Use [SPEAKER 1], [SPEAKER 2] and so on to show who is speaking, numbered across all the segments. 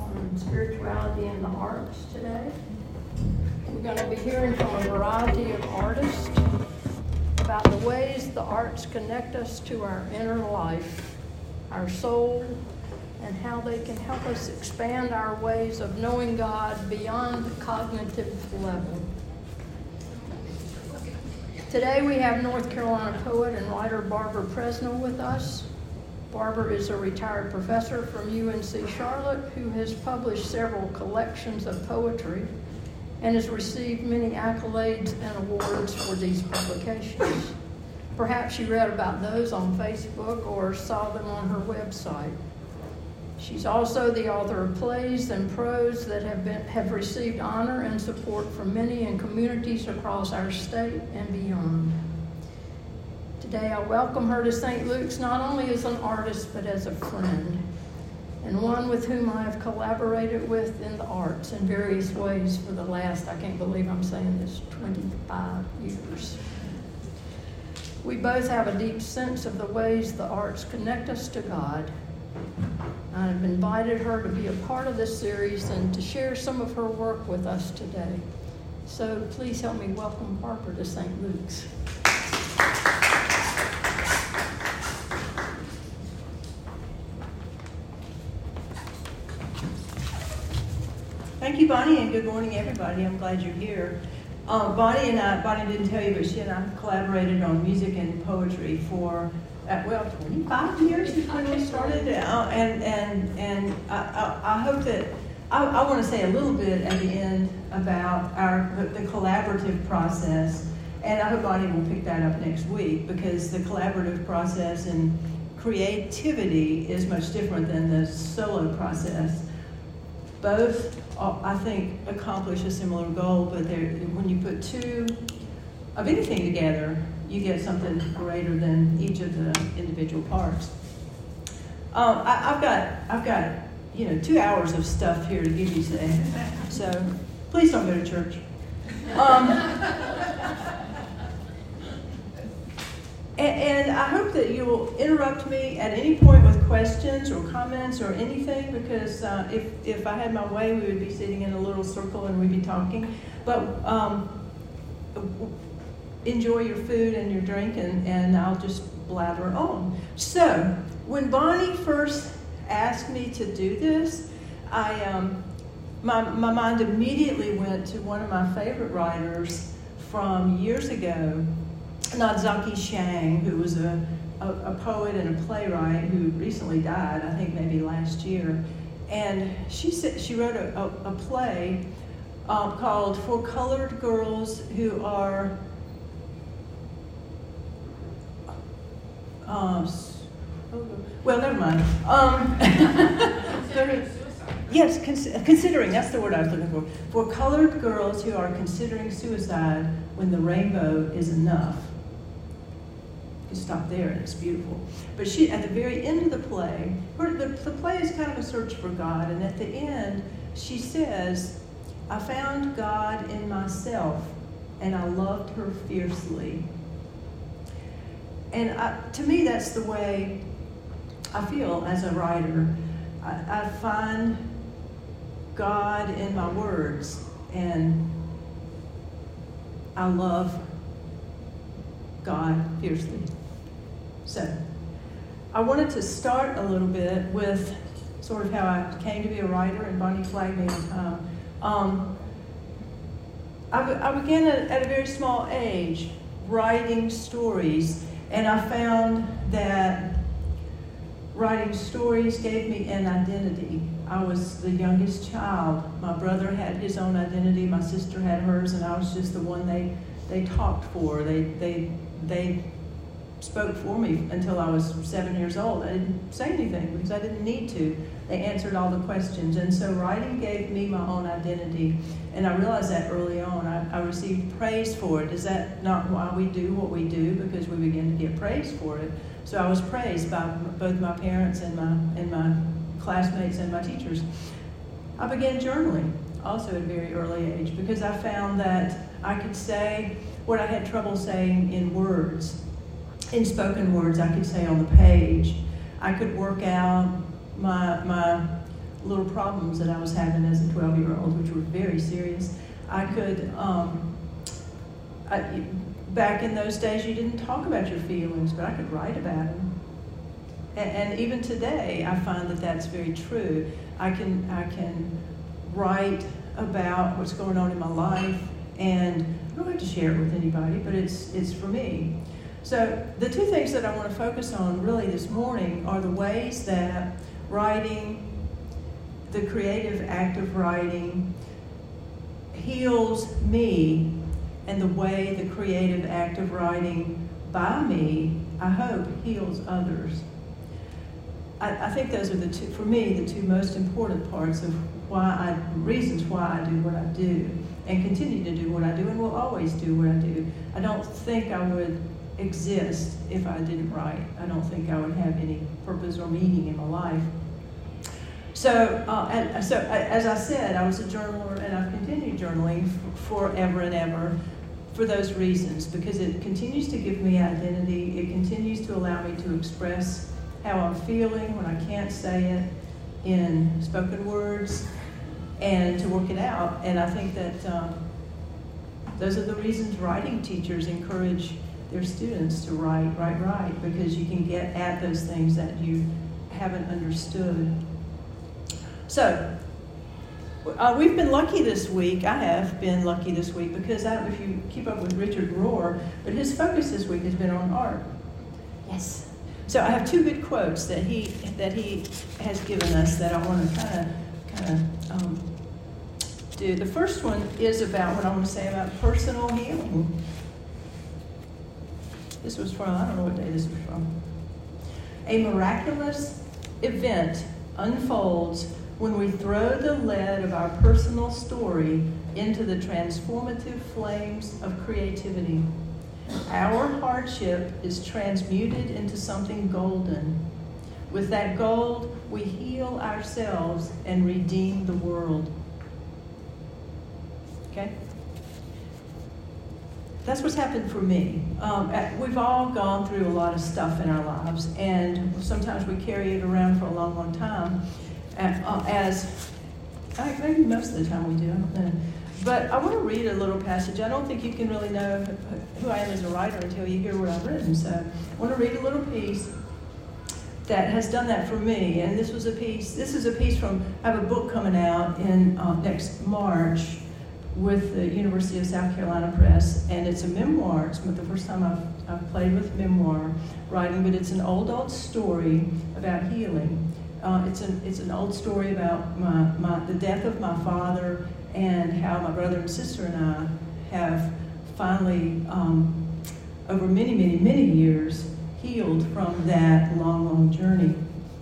[SPEAKER 1] on spirituality and the arts today. We're going to be hearing from a variety of artists about the ways the arts connect us to our inner life, our soul, and how they can help us expand our ways of knowing God beyond the cognitive level. Today we have North Carolina poet and writer Barbara Presnell with us. Barbara is a retired professor from UNC Charlotte who has published several collections of poetry and has received many accolades and awards for these publications. Perhaps you read about those on Facebook or saw them on her website. She's also the author of plays and prose that have received honor and support from many in communities across our state and beyond. Today I welcome her to St. Luke's not only as an artist but as a friend, and one with whom I have collaborated with in the arts in various ways for the last, I can't believe I'm saying this, 25 years. We both have a deep sense of the ways the arts connect us to God. I've invited her to be a part of this series and to share some of her work with us today. So please help me welcome Barbara to St. Luke's.
[SPEAKER 2] Thank you, Bonnie, and good morning, everybody. I'm glad you're here. Bonnie didn't tell you, but she and I collaborated on music and poetry for 25 years when we started, and I hope that I want to say a little bit at the end about the collaborative process, and I hope Bonnie will pick that up next week, because the collaborative process and creativity is much different than the solo process. Both, I think, accomplish a similar goal, but when you put two of anything together, you get something greater than each of the individual parts. I've got 2 hours of stuff here to give you today, so please don't go to church. And I hope that you will interrupt me at any point with questions or comments or anything, because if I had my way, we would be sitting in a little circle and we'd be talking. But enjoy your food and your drink, and I'll just blather on. So, when Bonnie first asked me to do this, my mind immediately went to one of my favorite writers from years ago, Nadzaki Shang, who was a poet and a playwright who recently died, I think maybe last year. And she wrote a play called For Colored Girls Who Are well, never mind. Yes, considering, that's the word I was looking for. For colored girls who are considering suicide when the rainbow is enough. You stop there and it's beautiful. But she, at the very end of the play, the play is kind of a search for God, and at the end, she says, I found God in myself, and I loved her fiercely. And to me, that's the way I feel as a writer. I find God in my words, and I love God fiercely. So, I wanted to start a little bit with sort of how I came to be a writer, and Bonnie flagged me on time. I began at a very small age writing stories, and I found that writing stories gave me an identity. I was the youngest child. My brother had his own identity, my sister had hers, and I was just the one they talked for. They spoke for me until I was 7 years old. I didn't say anything because I didn't need to. They answered all the questions. And so writing gave me my own identity. And I realized that early on. I received praise for it. Is that not why we do what we do? Because we begin to get praise for it. So I was praised by both my parents and my classmates and my teachers. I began journaling also at a very early age, because I found that I could say what I had trouble saying in words. In spoken words, I could say on the page. I could work out my little problems that I was having as a 12-year-old, which were very serious. I could, back in those days, you didn't talk about your feelings, but I could write about them. And even today, I find that that's very true. I can write about what's going on in my life, and I don't have to share it with anybody, but it's for me. So the two things that I want to focus on really this morning are the ways that writing, the creative act of writing, heals me, and the way the creative act of writing by me, I hope, heals others. I think those are the two, for me, the two most important parts of reasons why I do what I do and continue to do what I do and will always do what I do. I don't think I would exist if I didn't write. I don't think I would have any purpose or meaning in my life. So as I said, I was a journaler, and I've continued journaling forever and ever for those reasons, because it continues to give me identity. It continues to allow me to express how I'm feeling when I can't say it in spoken words, and to work it out. And I think that those are the reasons writing teachers encourage their students to write, because you can get at those things that you haven't understood. So, we've been lucky this week. I have been lucky this week because I don't know if you keep up with Richard Rohr, but his focus this week has been on art. Yes. So I have two good quotes that he has given us that I want to kind of do. The first one is about what I want to say about personal healing. This was from, I don't know what day this was from. A miraculous event unfolds when we throw the lead of our personal story into the transformative flames of creativity. Our hardship is transmuted into something golden. With that gold, we heal ourselves and redeem the world. Okay? That's what's happened for me. We've all gone through a lot of stuff in our lives, and sometimes we carry it around for a long, long time. Maybe most of the time we do, I don't know. But I want to read a little passage. I don't think you can really know who I am as a writer until you hear what I've written. So I want to read a little piece that has done that for me. And this is a piece from, I have a book coming out in next March with the University of South Carolina Press, and it's a memoir. It's the first time I've played with memoir writing, but it's an old story about healing. It's an old story about the death of my father, and how my brother and sister and I have finally, over many, many, many years, healed from that long, long journey.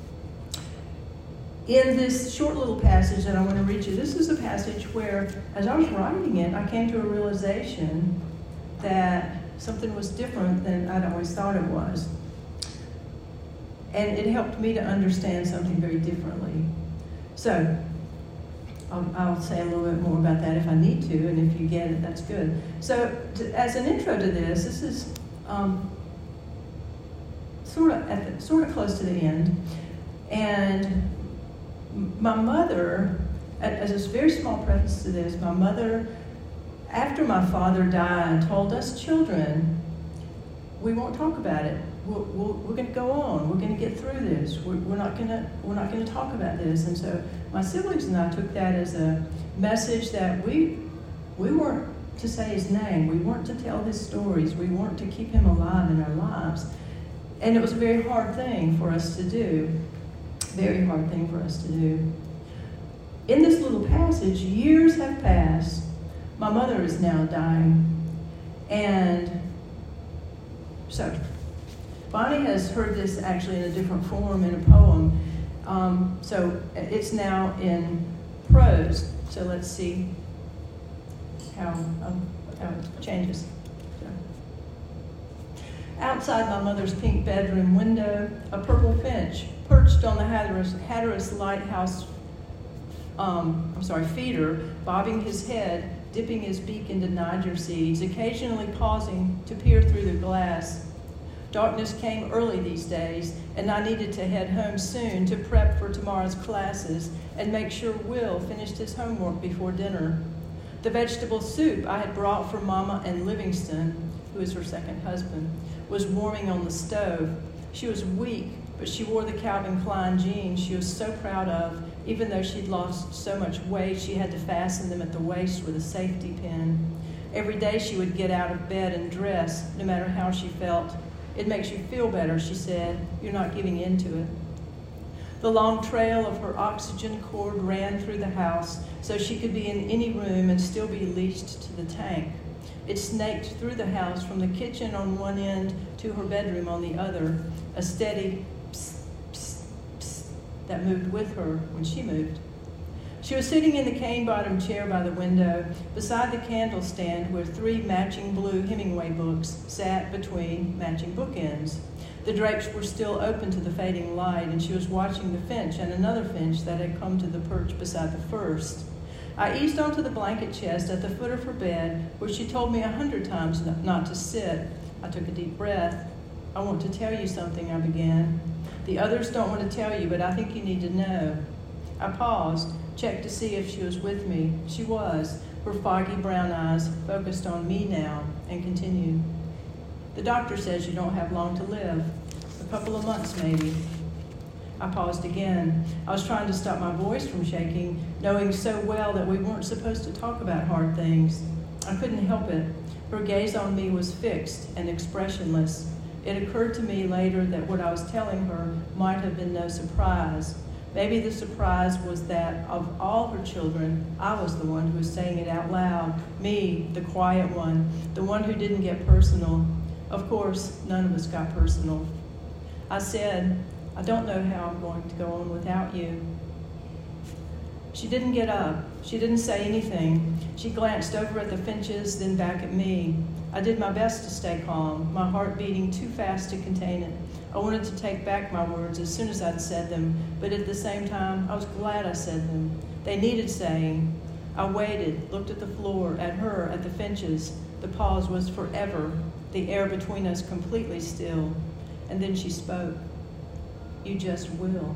[SPEAKER 2] In this short little passage that I want to read you, this is a passage where, as I was writing it, I came to a realization that something was different than I'd always thought it was. And it helped me to understand something very differently. So, I'll say a little bit more about that if I need to, and if you get it, that's good. So, as an intro to this is sort of close to the end, and my mother, as a very small preface to this, my mother, after my father died, told us children, we won't talk about it. We're going to go on. We're going to get through this. We're not going to talk about this. And so my siblings and I took that as a message that we weren't to say his name. We weren't to tell his stories. We weren't to keep him alive in our lives. And it was a very hard thing for us to do. Very hard thing for us to do. In this little passage, years have passed. My mother is now dying. And so Bonnie has heard this actually in a different form in a poem. So it's now in prose. So let's see how it changes. So. Outside my mother's pink bedroom window, a purple finch perched on the Hatteras Lighthouse feeder, bobbing his head, dipping his beak into Niger seeds, occasionally pausing to peer through the glass. Darkness came early these days, and I needed to head home soon to prep for tomorrow's classes and make sure Will finished his homework before dinner. The vegetable soup I had brought for Mama and Livingston, who is her second husband, was warming on the stove. She was weak, but she wore the Calvin Klein jeans she was so proud of. Even though she'd lost so much weight, she had to fasten them at the waist with a safety pin. Every day she would get out of bed and dress, no matter how she felt. It makes you feel better, she said. You're not giving in to it. The long trail of her oxygen cord ran through the house, so she could be in any room and still be leashed to the tank. It snaked through the house from the kitchen on one end to her bedroom on the other, a steady psst, psst, psst that moved with her when she moved. She was sitting in the cane-bottomed chair by the window, beside the candle stand where 3 matching blue Hemingway books sat between matching bookends. The drapes were still open to the fading light, and she was watching the finch and another finch that had come to the perch beside the first. I eased onto the blanket chest at the foot of her bed, where she told me 100 times not to sit. I took a deep breath. I want to tell you something, I began. The others don't want to tell you, but I think you need to know. I paused, checked to see if she was with me. She was, her foggy brown eyes focused on me now, and continued. The doctor says you don't have long to live. A couple of months, maybe. I paused again. I was trying to stop my voice from shaking, knowing so well that we weren't supposed to talk about hard things. I couldn't help it. Her gaze on me was fixed and expressionless. It occurred to me later that what I was telling her might have been no surprise. Maybe the surprise was that of all her children, I was the one who was saying it out loud. Me, the quiet one, the one who didn't get personal. Of course, none of us got personal. I said, I don't know how I'm going to go on without you. She didn't get up. She didn't say anything. She glanced over at the finches, then back at me. I did my best to stay calm, my heart beating too fast to contain it. I wanted to take back my words as soon as I'd said them, but at the same time, I was glad I said them. They needed saying. I waited, looked at the floor, at her, at the finches. The pause was forever, the air between us completely still. And then she spoke. You just will.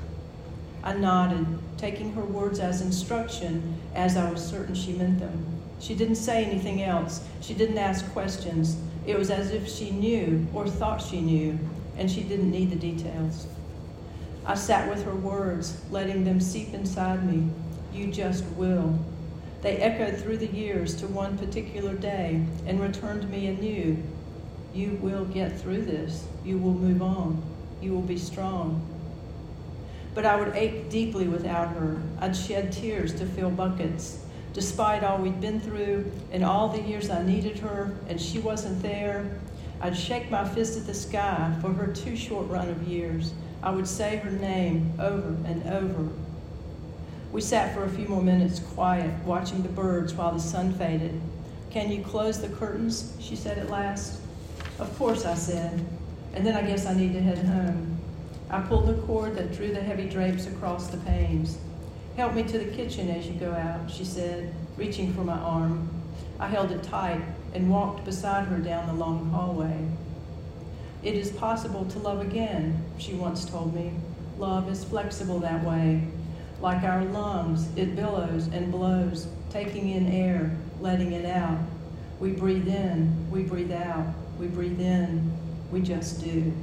[SPEAKER 2] I nodded, taking her words as instruction, as I was certain she meant them. She didn't say anything else. She didn't ask questions. It was as if she knew, or thought she knew, and she didn't need the details. I sat with her words, letting them seep inside me. You just will. They echoed through the years to one particular day and returned me anew. You will get through this. You will move on. You will be strong. But I would ache deeply without her. I'd shed tears to fill buckets. Despite all we'd been through and all the years I needed her and she wasn't there, I'd shake my fist at the sky for her too short run of years. I would say her name over and over. We sat for a few more minutes quiet, watching the birds while the sun faded. Can you close the curtains? She said at last. Of course, I said. And then I guess I need to head home. I pulled the cord that drew the heavy drapes across the panes. Help me to the kitchen as you go out, she said, reaching for my arm. I held it tight and walked beside her down the long hallway. It is possible to love again, she once told me. Love is flexible that way. Like our lungs, it billows and blows, taking in air, letting it out. We breathe in, we breathe out, we breathe in, we just do.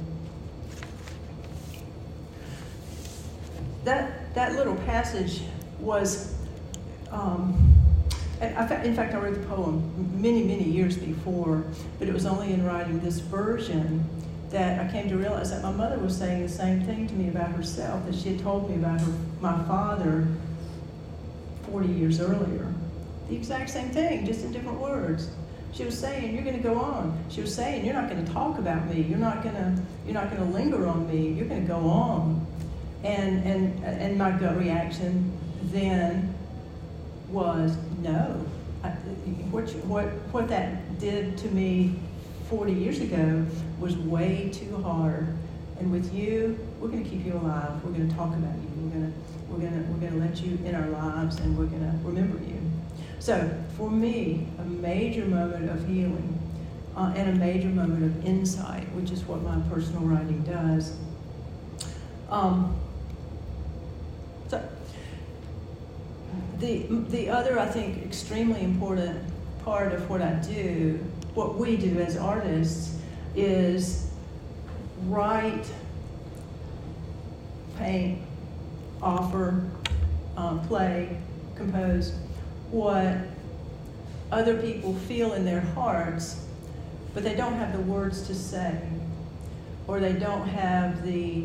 [SPEAKER 2] That little passage was, in fact, I wrote the poem many, many years before, but it was only in writing this version that I came to realize that my mother was saying the same thing to me about herself that she had told me about my father 40 years earlier. The exact same thing, just in different words. She was saying, you're going to go on. She was saying, you're not going to talk about me. You're not going to linger on me. You're going to go on. And my gut reaction then was no. What that did to me 40 years ago was way too hard. And with you, we're going to keep you alive. We're going to talk about you. We're going to let you in our lives, and we're going to remember you. So for me, a major moment of healing and a major moment of insight, which is what my personal writing does. So the other, I think, extremely important part of what I do, what we do as artists, is write, paint, offer, play, compose what other people feel in their hearts, but they don't have the words to say, or they don't have the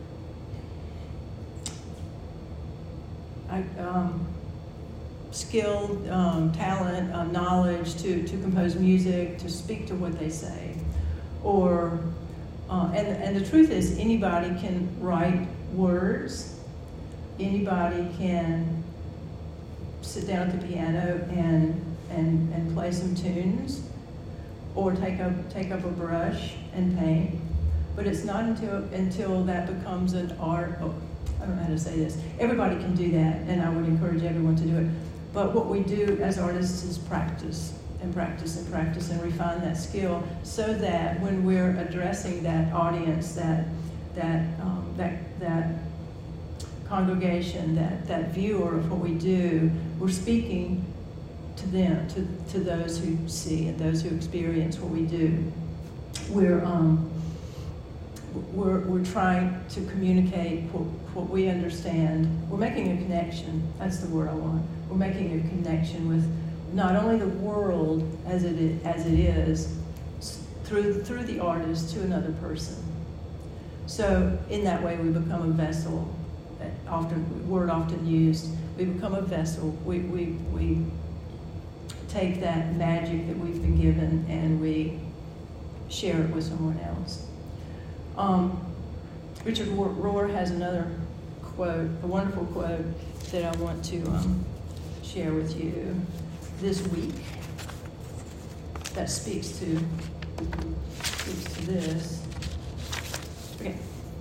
[SPEAKER 2] skill, talent, knowledge to compose music, to speak to what they say. Or, and the truth is, anybody can write words, anybody can sit down at the piano and play some tunes, or take up a brush and paint. But it's not until that becomes an art. Oh, I don't know how to say this. Everybody can do that, and I would encourage everyone to do it. But what we do as artists is practice and practice and practice and refine that skill, so that when we're addressing that audience, that congregation, that viewer of what we do, we're speaking to them, to those who see and those who experience what we do. We're trying to communicate what we understand. We're making a connection. That's the word I want. We're making a connection with not only the world as it is through the artist to another person. So in that way, we become a vessel. Often used. We become a vessel. We take that magic that we've been given and we share it with someone else. Richard Rohr has another quote, a wonderful quote that I want to share with you this week that speaks to this. Okay.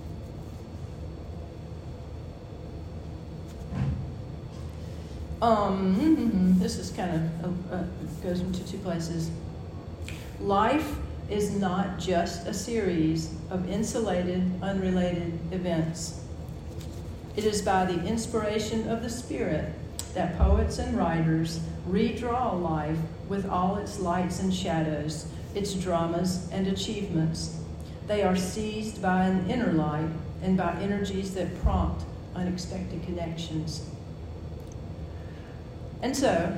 [SPEAKER 2] This is kind of goes into two places. Life is not just a series of insulated, unrelated events. It is by the inspiration of the Spirit that poets and writers redraw life with all its lights and shadows, its dramas and achievements. They are seized by an inner light and by energies that prompt unexpected connections. And so,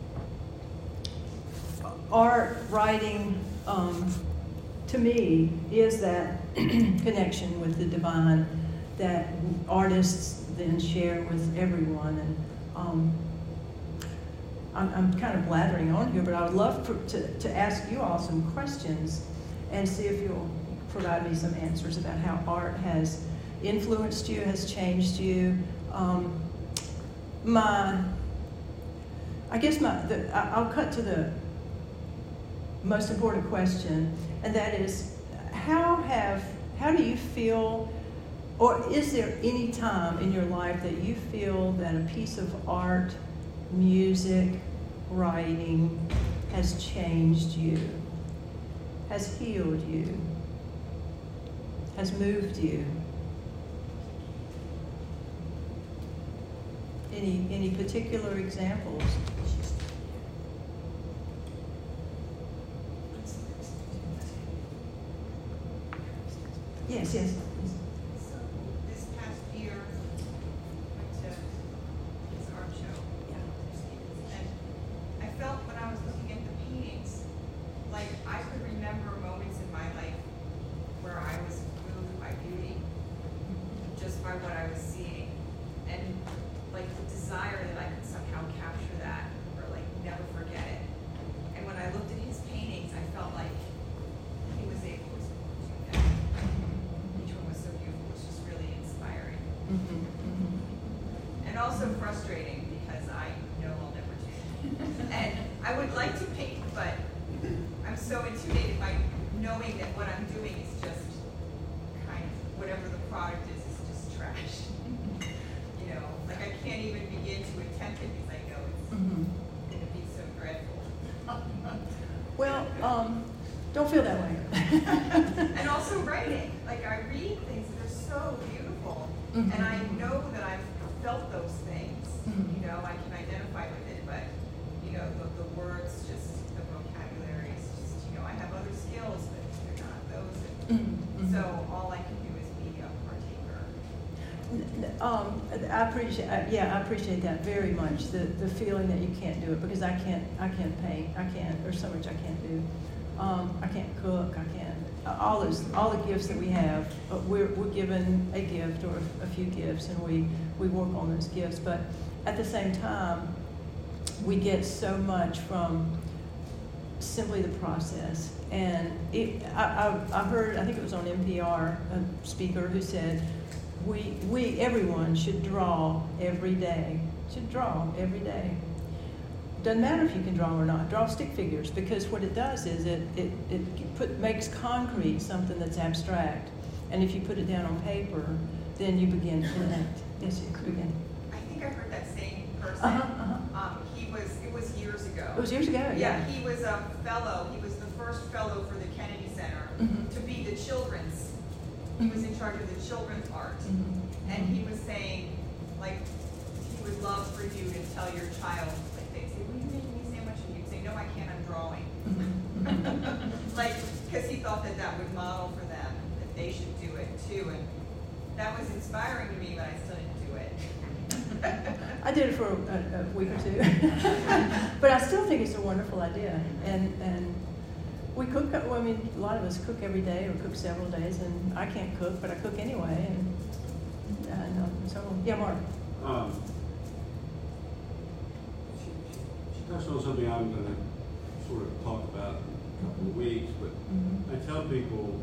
[SPEAKER 2] art, writing, to me, is that connection with the divine that artists then share with everyone. And I'm kind of blathering on here, but I would love to ask you all some questions and see if you'll provide me some answers about how art has influenced you, has changed you. I'll cut to the most important question, and that is, how do you feel, or is there any time in your life that you feel that a piece of art, music, writing has changed you, has healed you, has moved you? Any particular examples? Yes.
[SPEAKER 3] So this past year, I went to his art show.
[SPEAKER 2] Yeah.
[SPEAKER 3] And I felt when I was looking at the paintings, like I could remember moments in my life where I was moved by beauty just by what I was seeing. And like the desire that I could somehow capture that or like never forget it. And when I looked at his paintings, I felt like he was able to do that. Each one was so beautiful. It was just really inspiring. And also frustrating because I know I'll never do it. And I would like to paint, but I'm so intimidated by knowing that what I'm doing is just kind of whatever the product is just trash. You know, like I can't even begin to attempt it because I know it's going to be so dreadful.
[SPEAKER 2] Well, Mhm.
[SPEAKER 3] And I know that I've felt those things,
[SPEAKER 2] Mhm.
[SPEAKER 3] you know, I can identify with it, but, you know, the words, just the vocabulary is just, you know, I have other skills, but they're not those.
[SPEAKER 2] Mhm.
[SPEAKER 3] So all I can do is be a partaker.
[SPEAKER 2] I appreciate that very much. The feeling that you can't do it because I can't paint. There's so much I can't do. I can't cook. I can't. All the gifts that we have, we're given a gift or a few gifts, and we work on those gifts. But at the same time, we get so much from simply the process. And I heard, I think it was on NPR, a speaker who said, everyone should draw every day. Should draw every day. Doesn't matter if you can draw or not. Draw stick figures, because what it does is it makes concrete something that's abstract. And if you put it down on paper, then you begin to connect. Yes, you begin.
[SPEAKER 3] I think I heard that same person. It was years ago.
[SPEAKER 2] It was years ago, yeah.
[SPEAKER 3] He was a fellow. He was the first fellow for the Kennedy Center to be the children's. He was in charge of the children's art. And he was saying, like, he would love for you to tell your child, like, they'd say, will you make me a sandwich? And you'd say, no, I can't, I'm drawing. Like, because he thought that would model for them, that they should do it too. And that was inspiring to me, but I still didn't do it.
[SPEAKER 2] I did it for a week or two. But I still think it's a wonderful idea. And we cook, well, I mean, a lot of us cook every day or cook several days, and I can't cook, but I cook anyway. And so, yeah, Mark.
[SPEAKER 4] She touched on something I'm going to sort of talk about in a couple of weeks, but I tell people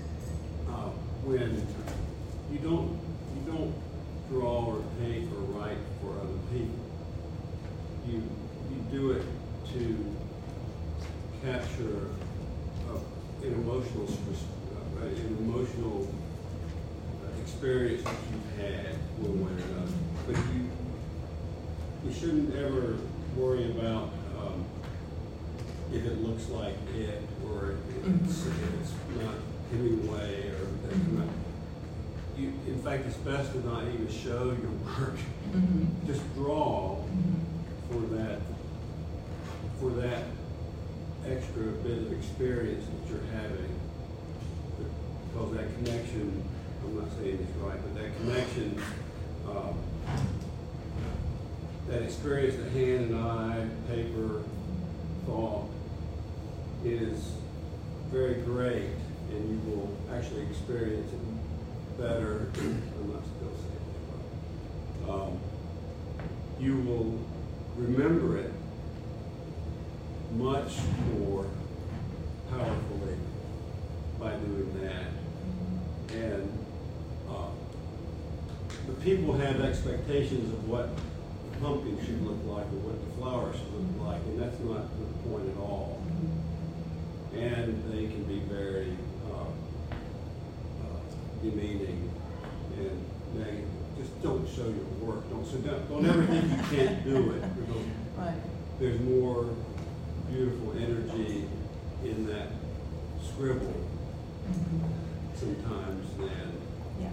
[SPEAKER 4] when you don't draw or paint or write for other people, you do it to capture an emotional experience that you've had one way or another. But you shouldn't ever worry about if it looks like it or if it's not Hemingway or that's not. In fact, it's best to not even show your work. Just draw for that extra bit of experience that you're having, because that connection, I'm not saying this right, but that connection, that experience, the hand and eye, paper, thought, is very great, and you will actually experience it better. I'm not still saying that right. You will remember it much more powerfully by doing that. And the people have expectations of what the pumpkin should look like or what the flowers should look like, and that's not the point at all. And they can be very demeaning and negative. Just don't show your work. Don't ever think you can't do it.
[SPEAKER 2] Right.
[SPEAKER 4] There's more beautiful energy in that scribble sometimes than.
[SPEAKER 2] Yeah.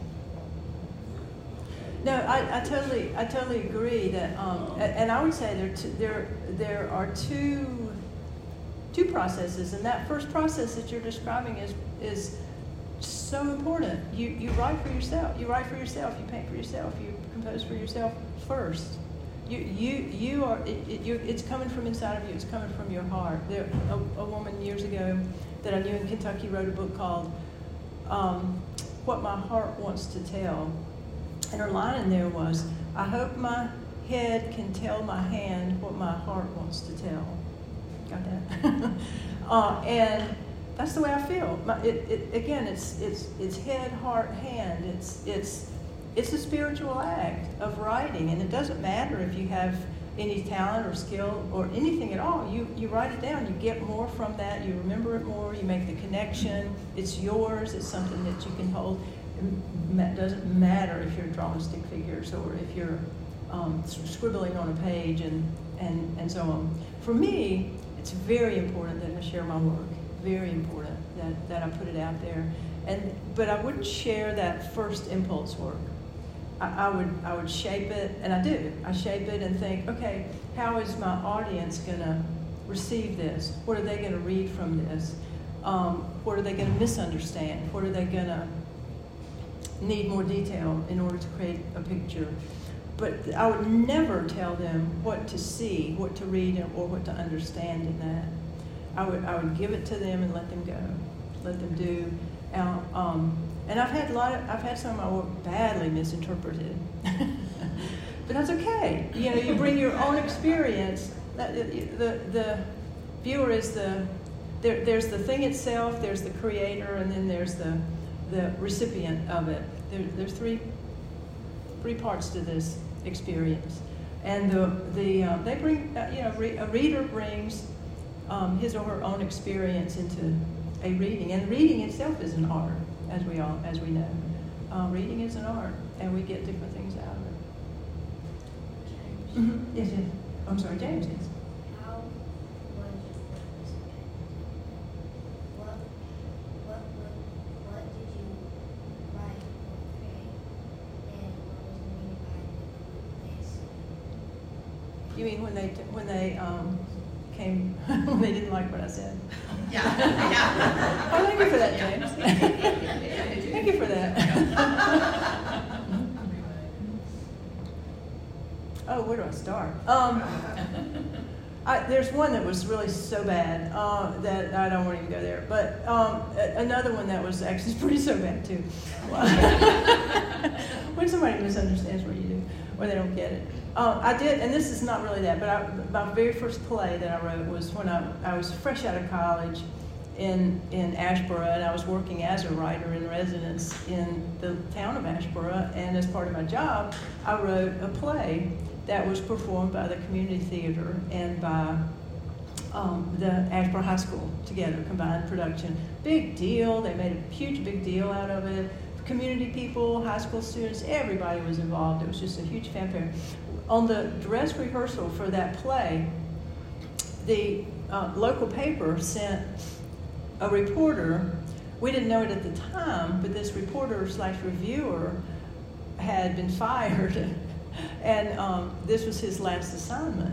[SPEAKER 2] No, I totally agree that, and I would say there are two processes, and that first process that you're describing is so important. You write for yourself. You write for yourself. You paint for yourself. You compose for yourself first. You are. It's coming from inside of you. It's coming from your heart. A woman years ago that I knew in Kentucky wrote a book called "What My Heart Wants to Tell," and her line in there was, "I hope my head can tell my hand what my heart wants to tell." Got that? And that's the way I feel. Again, it's head, heart, hand. It's a spiritual act of writing, and it doesn't matter if you have any talent or skill or anything at all. You write it down. You get more from that. You remember it more. You make the connection. It's yours. It's something that you can hold. It doesn't matter if you're drawing stick figures or if you're scribbling on a page and so on. For me, it's very important that I share my work. Very important that I put it out there. But I wouldn't share that first impulse work. I would shape it, and I do. I shape it and think, okay, how is my audience going to receive this? What are they going to read from this? What are they going to misunderstand? What are they going to need more detail in order to create a picture? But I would never tell them what to see, what to read, or what to understand in that. I would give it to them and let them go, let them do. And I've had some of my work badly misinterpreted, but that's okay. You know, you bring your own experience. The viewer is there's the thing itself, there's the creator, and then there's the recipient of it. There's three parts to this experience, and they bring a reader brings his or her own experience into a reading, and reading itself is an art, as we know. Reading is an art, and we get different things out of it. Mm-hmm. Yes. I'm sorry, James. Yes.
[SPEAKER 5] How was your participation? What did you write or create, and what was the meaning behind it?
[SPEAKER 2] You mean when they came when they didn't like what I said?
[SPEAKER 3] Yeah, yeah.
[SPEAKER 2] Oh, thank you for that, James. Thank you for that. Oh, where do I start? There's one that was really so bad that I don't want to even go there. But another one that was actually pretty so bad too. When somebody misunderstands what you do, or they don't get it. I did, and this is not really that, but my very first play that I wrote was when I was fresh out of college in Asheboro, and I was working as a writer in residence in the town of Asheboro, and as part of my job, I wrote a play that was performed by the community theater and by the Asheboro High School together, combined production. Big deal. They made a huge big deal out of it. Community people, high school students, everybody was involved. It was just a huge fanfare. On the dress rehearsal for that play, the local paper sent a reporter. We didn't know it at the time, but this reporter/reviewer had been fired, and this was his last assignment.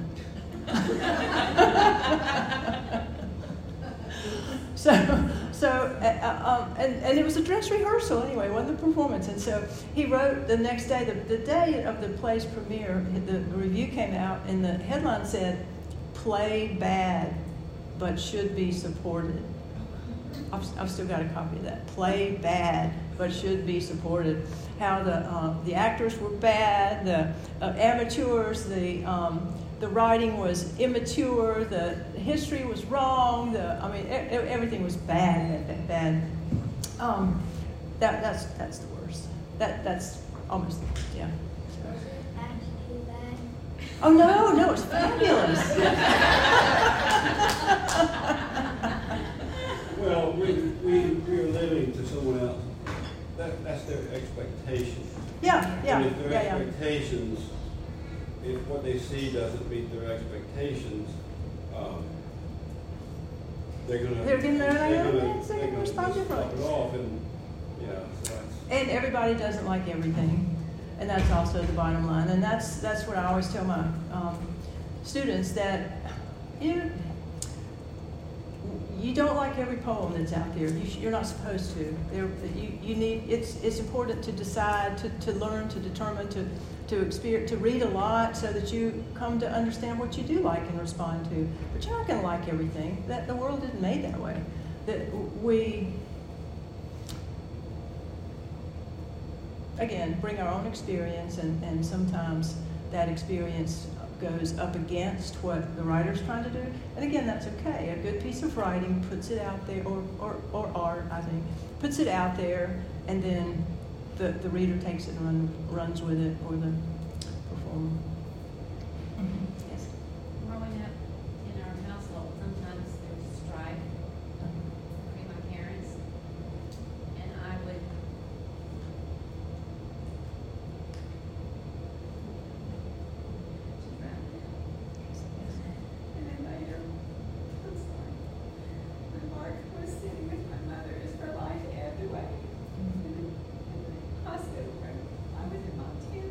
[SPEAKER 2] And it was a dress rehearsal anyway, it wasn't a performance. And so he wrote the next day, the day of the play's premiere, the review came out, and the headline said, "Play bad, but should be supported." I've still got a copy of that. Play bad, but should be supported. How the actors were bad, the amateurs, the writing was immature, the history was wrong, everything was bad. That's the worst. That's almost, yeah.
[SPEAKER 5] Was it actually bad?
[SPEAKER 2] Oh no, it's fabulous.
[SPEAKER 4] Well, we're living to someone else. That's their expectation.
[SPEAKER 2] Yeah.
[SPEAKER 4] And if their expectations, if what they see doesn't meet their expectations, they're gonna
[SPEAKER 2] respond differently.
[SPEAKER 4] It off, and so that's.
[SPEAKER 2] And everybody doesn't like everything, and that's also the bottom line. And that's what I always tell my students, that you don't like every poem that's out there. You're not supposed to. You need. It's important to decide, to learn, to determine, to experience, to read a lot, so that you come to understand what you do like and respond to. But you're not going to like everything. That the world isn't made that way. That we, again, bring our own experience, and sometimes that experience goes up against what the writer's trying to do. And again, that's okay. A good piece of writing puts it out there, or art, I think, puts it out there, and then the reader takes it and runs with it, or the performer. Mm-hmm. Yes.
[SPEAKER 6] Growing up in our household, sometimes there was strife between my parents, and I would and then later, I'm sorry, my heart was sitting with my mother as her life ebbed away. In the hospital room, I was in Montana.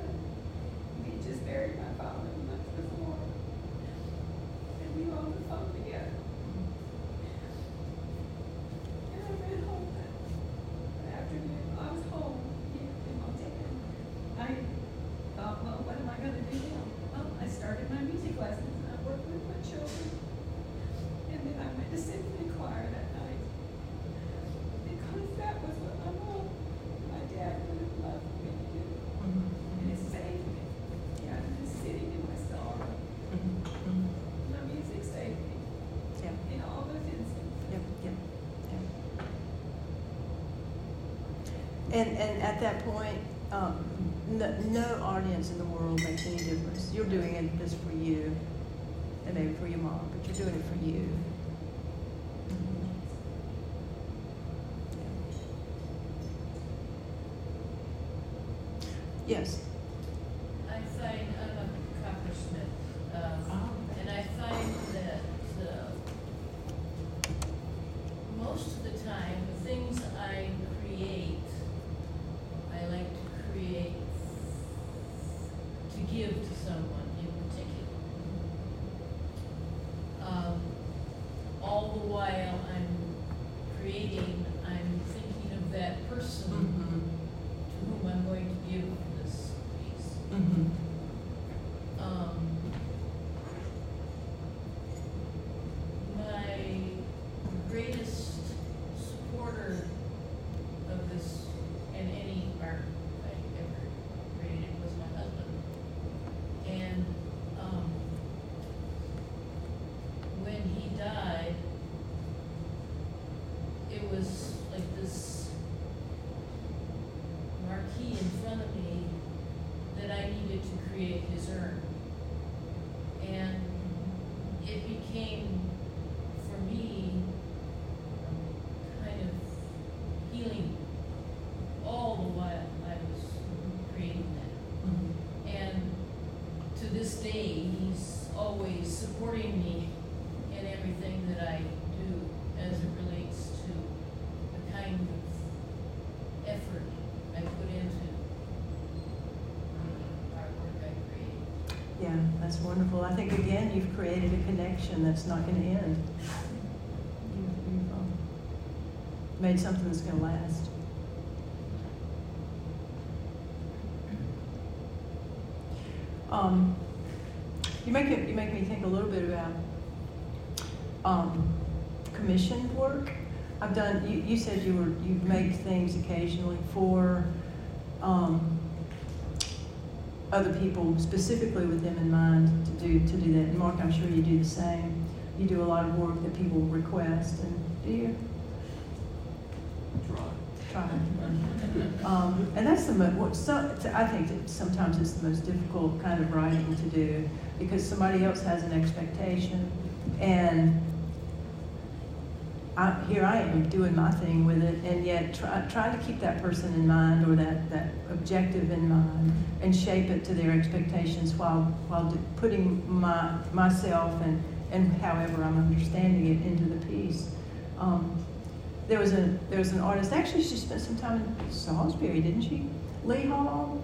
[SPEAKER 2] And at that point, no audience in the world makes any difference. You're doing it just for you, and maybe for your mom, but you're doing it for you. Yes.
[SPEAKER 7] I find I'm a coppersmith, and I find that most of the time, the things I create, I like to create to give to someone in particular. All the while I'm creating, I'm thinking of that person to whom I'm going to give this piece. My greatest supporter of this and any art I ever created was my husband. And when he died, it was like this marquee in front of me that I needed to create his urn. And it became, for me, kind of healing all the while I was creating that. And to this day, he's always supporting me in everything that I do as it relates to the kind of effort I put into the artwork I create.
[SPEAKER 2] Yeah, that's wonderful. I think, again, you've created a connection that's not going to end. You've made something that's going to last. You make me think a little bit about commissioned work. I've done. You said you make things occasionally for other people, specifically with them in mind, to do that. And Mark, I'm sure you do the same. You do a lot of work that people request, and do you? Try. And that's I think that sometimes it's the most difficult kind of writing to do, because somebody else has an expectation, and here I am doing my thing with it, and yet trying to keep that person in mind, or that objective in mind, and shape it to their expectations while putting myself and however I'm understanding it into the piece. There was an artist, actually she spent some time in Salisbury, didn't she? Lee Hall?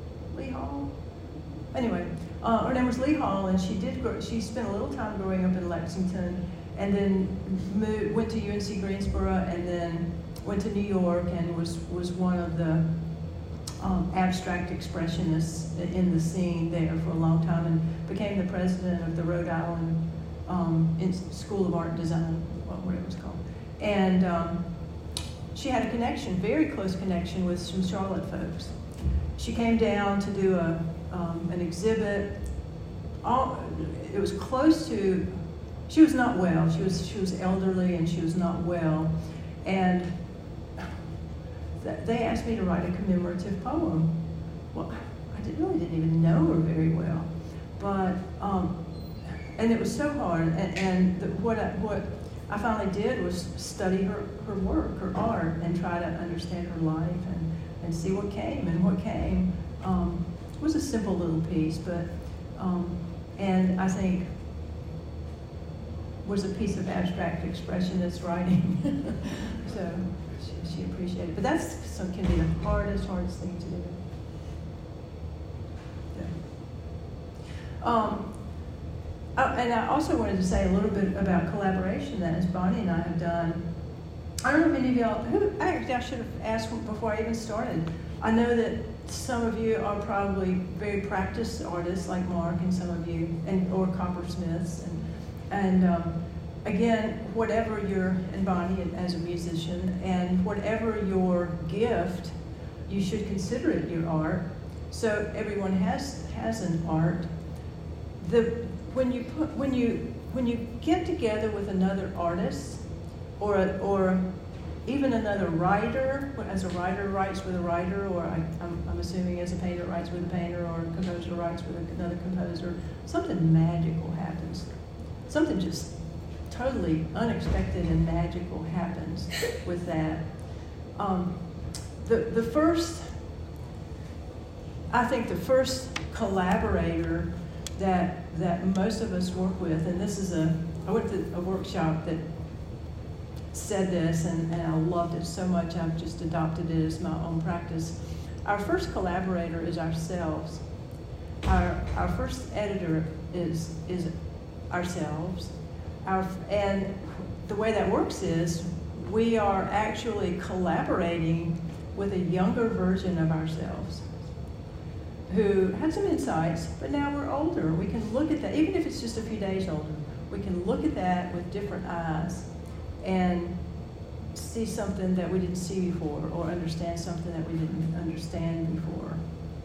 [SPEAKER 2] Anyway, her name was Lee Hall, and she spent a little time growing up in Lexington, and then went to UNC Greensboro, and then went to New York, and was one of the abstract expressionists in the scene there for a long time, and became the president of the Rhode Island School of Art and Design, whatever it was called. And she had a connection, very close connection, with some Charlotte folks. She came down to do an exhibit. It was close to. She was not well. She was elderly, and she was not well. And they asked me to write a commemorative poem. Well, I really didn't even know her very well, but and it was so hard. And what I finally did was study her work, her art, and try to understand her life and see what came. And what came was a simple little piece, but and I think was a piece of abstract expressionist writing. So she appreciated it. But that's can be the hardest thing to do. Yeah. And I also wanted to say a little bit about collaboration that, as Bonnie and I have done. I don't know if any of y'all, I should have asked before I even started. I know that some of you are probably very practiced artists like Mark, and some of you, or coppersmiths. And again, whatever and Bonnie as a musician, and whatever your gift, you should consider it your art. So everyone has an art. When you get together with another artist, or even another writer, as a writer writes with a writer, or I'm assuming as a painter writes with a painter, or a composer writes with another composer, something magical happens. Something just totally unexpected and magical happens with that. I think the first collaborator that most of us work with, and this is I went to a workshop that said this, and I loved it so much I've just adopted it as my own practice. Our first collaborator is ourselves. Our first editor is ourselves. And the way that works is we are actually collaborating with a younger version of ourselves who had some insights, but now we're older. We can look at that, even if it's just a few days older, we can look at that with different eyes and see something that we didn't see before, or understand something that we didn't understand before.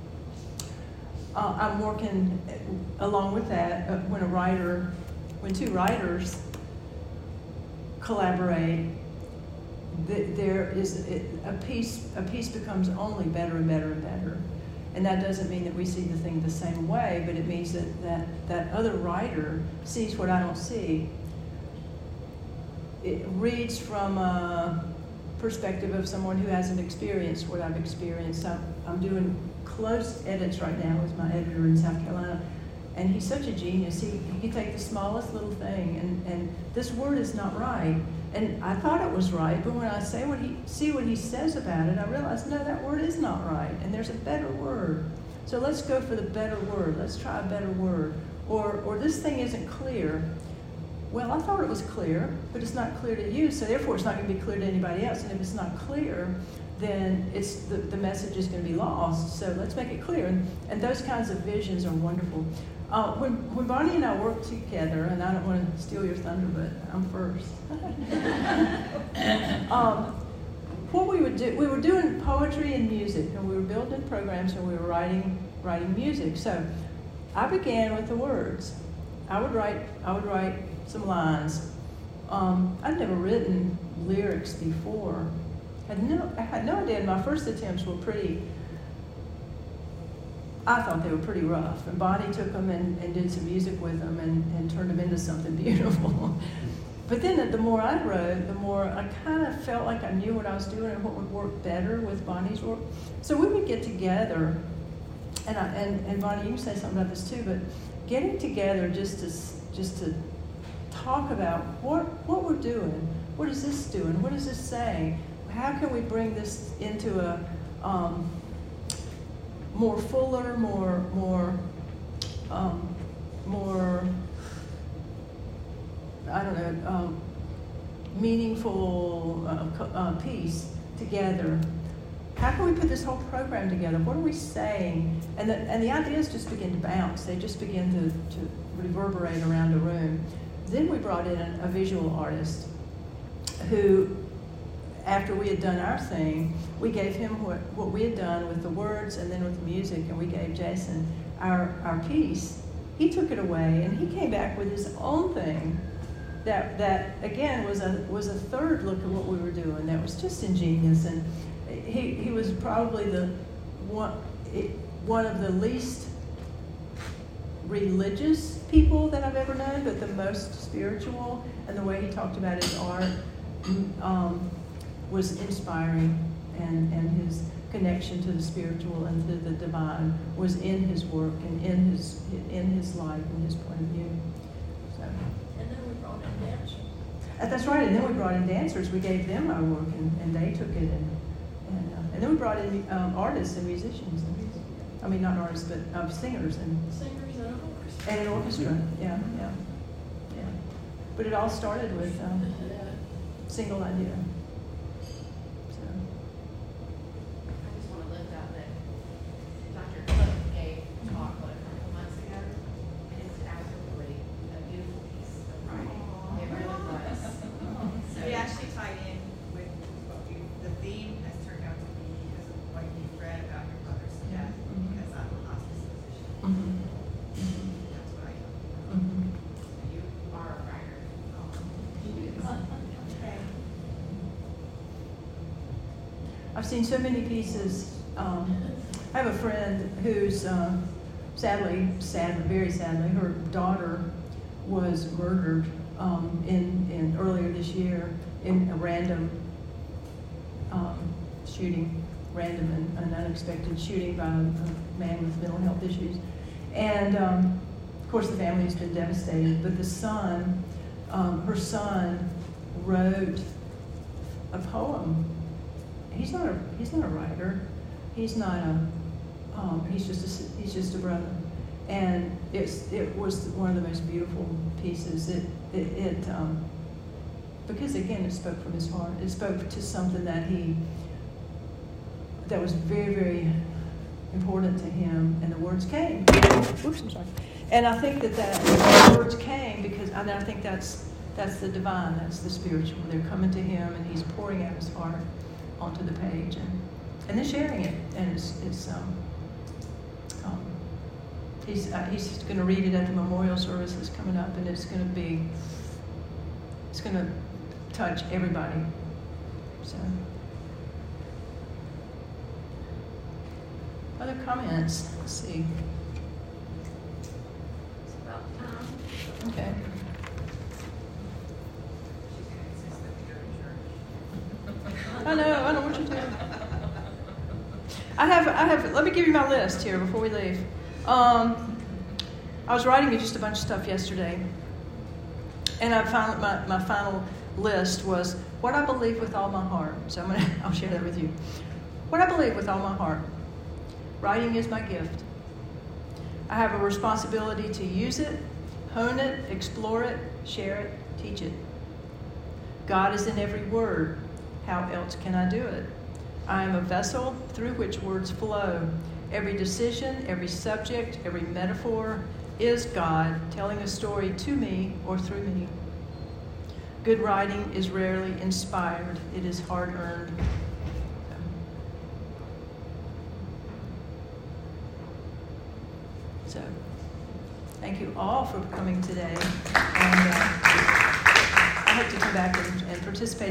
[SPEAKER 2] I'm working along with that when two writers collaborate, there is a piece becomes only better and better and better. And that doesn't mean that we see the thing the same way, but it means that other writer sees what I don't see. It reads from a perspective of someone who hasn't experienced what I've experienced. I'm doing close edits right now with my editor in South Carolina, and he's such a genius. He can take the smallest little thing, and this word is not right. And I thought it was right, but when I see what he says about it, I realize, no, that word is not right, and there's a better word. So let's go for the better word. Let's try a better word. Or this thing isn't clear. Well, I thought it was clear, but it's not clear to you, so therefore it's not going to be clear to anybody else. And if it's not clear, then the message is going to be lost. So let's make it clear. And those kinds of visions are wonderful. When Bonnie and I worked together, and I don't want to steal your thunder, but I'm first. What we would do, we were doing poetry and music, and we were building programs, and we were writing music. So I began with the words. I would write some lines. I'd never written lyrics before. I had no idea. My first attempts were I thought they were pretty rough. And Bonnie took them and did some music with them and turned them into something beautiful. But then the more I wrote, the more I kind of felt like I knew what I was doing and what would work better with Bonnie's work. So we would get together, and Bonnie, you can say something about this too, but getting together just to talk about what we're doing. What is this doing? What is this saying? How can we bring this into a more fuller, more I don't know, meaningful piece together? How can we put this whole program together? What are we saying? And the ideas just begin to bounce. They just begin to reverberate around the room. Then we brought in a visual artist who, after we had done our thing, we gave him what we had done with the words and then with the music, and we gave Jason our piece. He took it away, and he came back with his own thing that again was a third look at what we were doing. That was just ingenious, and he was probably one of the least religious people that I've ever known, but the most spiritual, and the way he talked about his art was inspiring, and his connection to the spiritual and to the divine was in his work and in his life and his point of view. So.
[SPEAKER 7] And then we brought in dancers.
[SPEAKER 2] That's right, and then we brought in dancers. We gave them our work, and they took it, and then we brought in artists and musicians. I mean, not artists, but singers and an orchestra. Yeah. But it all started with a single idea. So.
[SPEAKER 6] I just want to lift up that Dr. Cook gave a talk a couple months ago, and it's absolutely a beautiful piece of writing. It really was. So
[SPEAKER 3] It actually tied in with the theme has turned out to be because of what you've read about your mother's death, because I'm a hospice physician. That's what I know. You are a writer. Okay.
[SPEAKER 2] I've seen so many pieces. I have a friend who's sadly, very sadly, her daughter was murdered in earlier this year in a random shooting, random and unexpected shooting by a man with mental health issues. And of course the family has been devastated, but the son, her son wrote a poem. He's not a writer. He's not a, he's just a brother. And it was one of the most beautiful pieces. Because again, it spoke from his heart. It spoke to something that was very, very important to him, and the words came. Oops, I'm sorry. And I think that the words came because I think that's the divine, that's the spiritual. They're coming to him, and he's pouring out his heart onto the page, and then sharing it. And he's going to read it at the memorial services coming up, and it's going to touch everybody. So, other comments? Let's see.
[SPEAKER 6] It's about time.
[SPEAKER 2] Okay. I know what you're doing. I have. Let me give you my list here before we leave. I was writing just a bunch of stuff yesterday, and I found my final list was what I believe with all my heart. So I'll share that with you. What I believe with all my heart. Writing is my gift. I have a responsibility to use it, hone it, explore it, share it, teach it. God is in every word. How else can I do it? I am a vessel through which words flow. Every decision, every subject, every metaphor is God telling a story to me or through me. Good writing is rarely inspired. It is hard-earned. So, thank you all for coming today. And I hope to come back and participate